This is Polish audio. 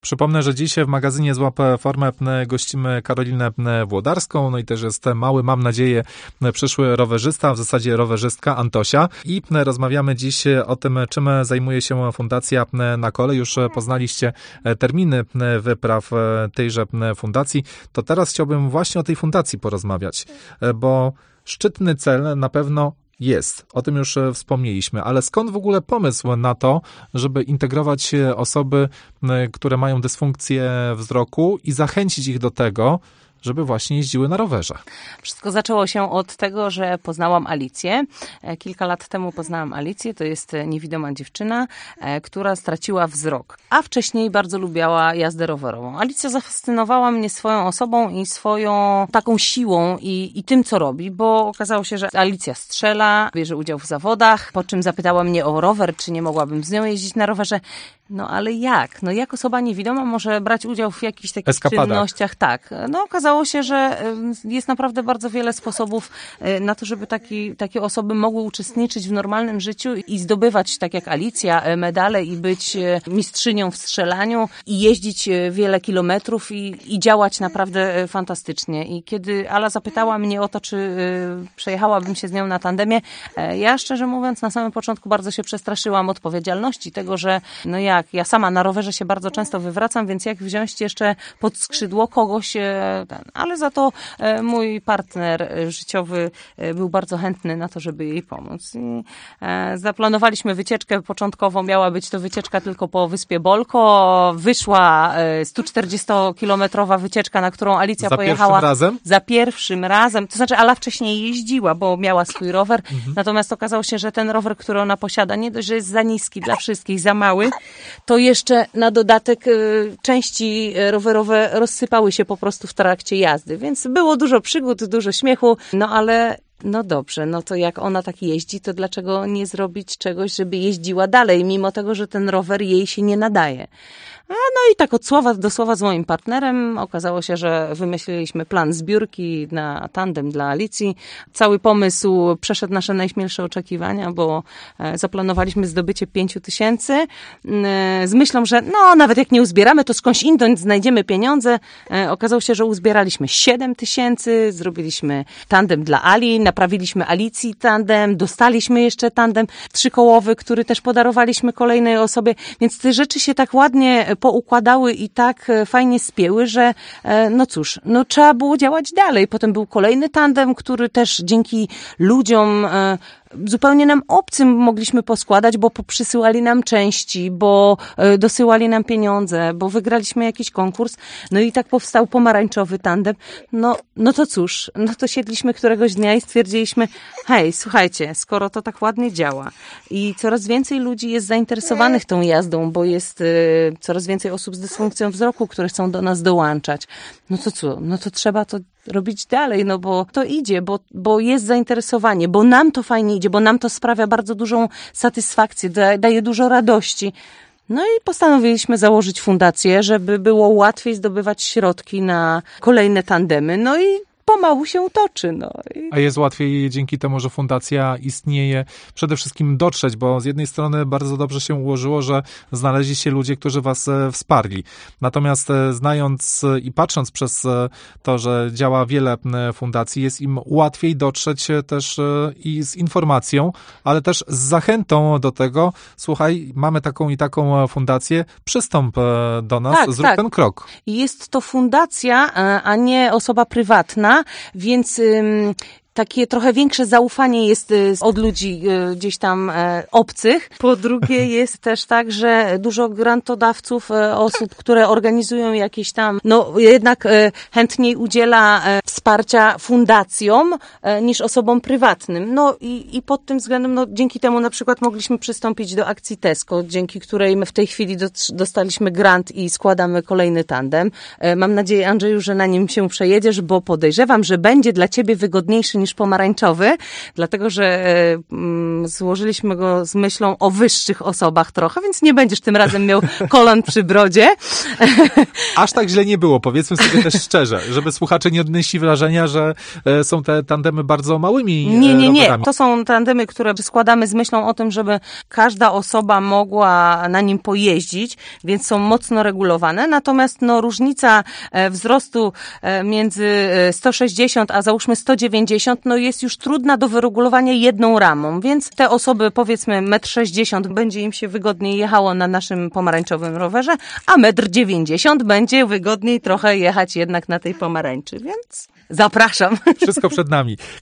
Przypomnę, że dziś w magazynie Złap Formę gościmy Karolinę Włodarską, no i też jest mały, mam nadzieję, przyszły rowerzysta, w zasadzie rowerzystka Antosia. I rozmawiamy dziś o tym, czym zajmuje się Fundacja Na Kole. Już poznaliście terminy wypraw tejże fundacji. To teraz chciałbym właśnie o tej fundacji porozmawiać, bo szczytny cel na pewno jest, o tym już wspomnieliśmy, ale skąd w ogóle pomysł na to, żeby integrować osoby, które mają dysfunkcję wzroku i zachęcić ich do tego, żeby właśnie jeździły na rowerze? Wszystko zaczęło się od tego, że poznałam Alicję. Kilka lat temu poznałam Alicję, to jest niewidoma dziewczyna, która straciła wzrok, a wcześniej bardzo lubiała jazdę rowerową. Alicja zafascynowała mnie swoją osobą i swoją taką siłą i tym, co robi, bo okazało się, że Alicja strzela, bierze udział w zawodach, po czym zapytała mnie o rower, czy nie mogłabym z nią jeździć na rowerze. No ale jak? No jak osoba niewidoma może brać udział w jakichś takich czynnościach? Tak. No okazało się, że jest naprawdę bardzo wiele sposobów na to, żeby takie osoby mogły uczestniczyć w normalnym życiu i zdobywać, tak jak Alicja, medale i być mistrzynią w strzelaniu i jeździć wiele kilometrów i działać naprawdę fantastycznie. I kiedy Ala zapytała mnie o to, czy przejechałabym się z nią na tandemie, ja szczerze mówiąc na samym początku bardzo się przestraszyłam odpowiedzialności tego, że no ja sama na rowerze się bardzo często wywracam, więc jak wziąć jeszcze pod skrzydło kogoś, ale za to mój partner życiowy był bardzo chętny na to, żeby jej pomóc. I zaplanowaliśmy wycieczkę początkowo, miała być to wycieczka tylko po wyspie Bolko, wyszła 140-kilometrowa wycieczka, na którą Alicja pojechała. Pierwszym razem? Za pierwszym razem. To znaczy Ala wcześniej jeździła, bo miała swój rower, natomiast okazało się, że ten rower, który ona posiada, nie dość, że jest za niski dla wszystkich, za mały, to jeszcze na dodatek części rowerowe rozsypały się po prostu w trakcie jazdy, więc było dużo przygód, dużo śmiechu, no ale no dobrze, no to jak ona tak jeździ, to dlaczego nie zrobić czegoś, żeby jeździła dalej, mimo tego, że ten rower jej się nie nadaje. No i tak od słowa do słowa z moim partnerem okazało się, że wymyśliliśmy plan zbiórki na tandem dla Alicji. Cały pomysł przeszedł nasze najśmielsze oczekiwania, bo zaplanowaliśmy zdobycie 5,000 z myślą, że no nawet jak nie uzbieramy, to skądś inąć znajdziemy pieniądze. Okazało się, że uzbieraliśmy 7,000, zrobiliśmy tandem dla Ali, naprawiliśmy Alicji tandem, dostaliśmy jeszcze tandem trzykołowy, który też podarowaliśmy kolejnej osobie, więc te rzeczy się tak ładnie poukładały i tak fajnie spięły, że no cóż, no trzeba było działać dalej. Potem był kolejny tandem, który też dzięki ludziom zupełnie nam obcym mogliśmy poskładać, bo przysyłali nam części, bo dosyłali nam pieniądze, bo wygraliśmy jakiś konkurs. No i tak powstał pomarańczowy tandem. No to cóż, no to siedliśmy któregoś dnia i stwierdziliśmy, hej, słuchajcie, skoro to tak ładnie działa i coraz więcej ludzi jest zainteresowanych tą jazdą, bo jest coraz więcej osób z dysfunkcją wzroku, które chcą do nas dołączać. No to co? No to trzeba to robić dalej, no bo to idzie, bo jest zainteresowanie, bo nam to fajnie idzie, bo nam to sprawia bardzo dużą satysfakcję, daje dużo radości. No i postanowiliśmy założyć fundację, żeby było łatwiej zdobywać środki na kolejne tandemy. No i pomału się toczy. No. A jest łatwiej dzięki temu, że fundacja istnieje, przede wszystkim dotrzeć, bo z jednej strony bardzo dobrze się ułożyło, że znaleźli się ludzie, którzy was wsparli. Natomiast znając i patrząc przez to, że działa wiele fundacji, jest im łatwiej dotrzeć też i z informacją, ale też z zachętą do tego, słuchaj, mamy taką i taką fundację, przystąp do nas, tak, zrób ten krok. Jest to fundacja, a nie osoba prywatna, więc takie trochę większe zaufanie jest od ludzi gdzieś tam obcych. Po drugie jest też tak, że dużo grantodawców, osób, które organizują jakieś tam, no jednak chętniej udziela wsparcia fundacjom niż osobom prywatnym. No i pod tym względem, no dzięki temu na przykład mogliśmy przystąpić do akcji Tesco, dzięki której my w tej chwili dostaliśmy grant i składamy kolejny tandem. Mam nadzieję, Andrzeju, że na nim się przejedziesz, bo podejrzewam, że będzie dla ciebie wygodniejszy niż pomarańczowy, dlatego że złożyliśmy go z myślą o wyższych osobach trochę, więc nie będziesz tym razem miał kolan przy brodzie. Aż tak źle nie było, powiedzmy sobie też szczerze, żeby słuchacze nie odnieśli wrażenia, że są te tandemy bardzo małymi Nie. rowerami. To są tandemy, które składamy z myślą o tym, żeby każda osoba mogła na nim pojeździć, więc są mocno regulowane. Natomiast różnica wzrostu między 160 a załóżmy 190 jest już trudna do wyregulowania jedną ramą, więc te osoby powiedzmy 1,60 m będzie im się wygodniej jechało na naszym pomarańczowym rowerze, a 1,90 m będzie wygodniej trochę jechać jednak na tej pomarańczy, więc zapraszam. Wszystko przed nami.